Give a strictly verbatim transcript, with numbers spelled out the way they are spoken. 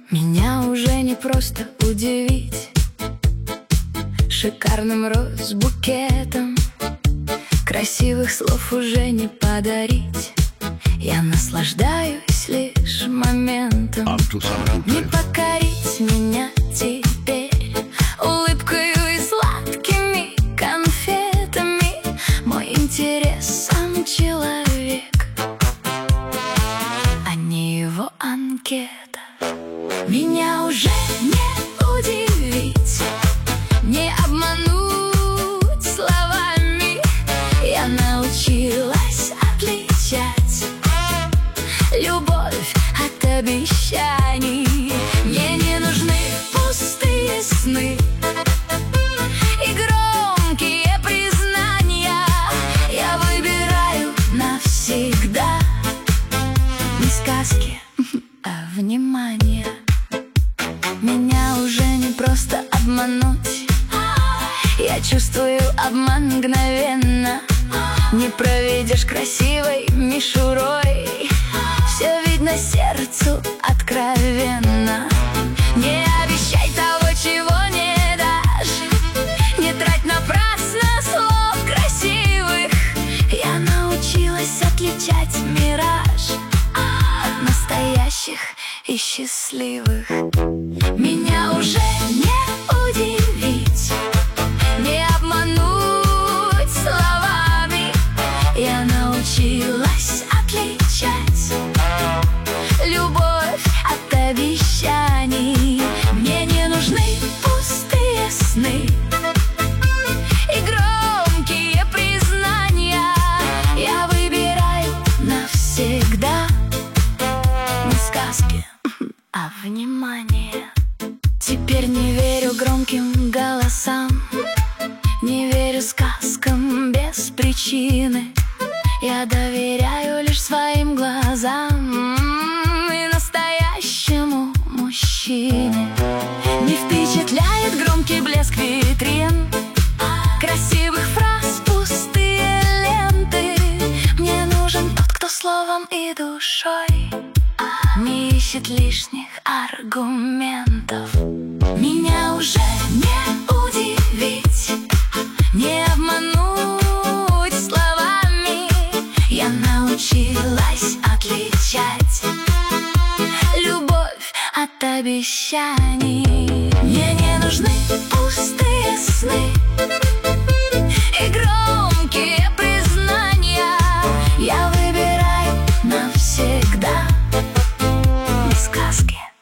Меня уже не просто удивить шикарным роз-букетом, красивых слов уже не подарить. Я наслаждаюсь лишь моментом. Не покорить меня теперь улыбкою и сладкими конфетами. Мой интерес сам человек, а не его анкета. Меня уже не удивить, не обмануть словами. Я научилась отличать любовь от обещаний. Мне не нужны пустые сны и громкие признания. Я выбираю навсегда не сказки, а внимание. Меня уже не просто обмануть, я чувствую обман мгновенно. Не проведешь красивой мишурой, все видно сердцу откровенно. Не обещай того, чего не дашь, не трать напрасно слов красивых. Я научилась отличать мираж от настоящих и счастливых. Меня уже не удивить, не обмануть словами. Я научилась отличать любовь от обещаний. Мне не нужны пустые сны и громкие признания. Я выбираю навсегда не сказки, а внимание. Теперь не верю громким голосам, не верю сказкам без причины. Я доверяю лишь своим глазам и настоящему мужчине. Не впечатляет громкий блеск витрин, красивых фраз пустые ленты. Мне нужен тот, кто словом и душой не ищет лишних аргументов. Меня уже не удивить, не обмануть словами. Я научилась отличать любовь от обещаний. Мне не нужны пустые сны и громкие признания. Я выбираю навсегда не сказки,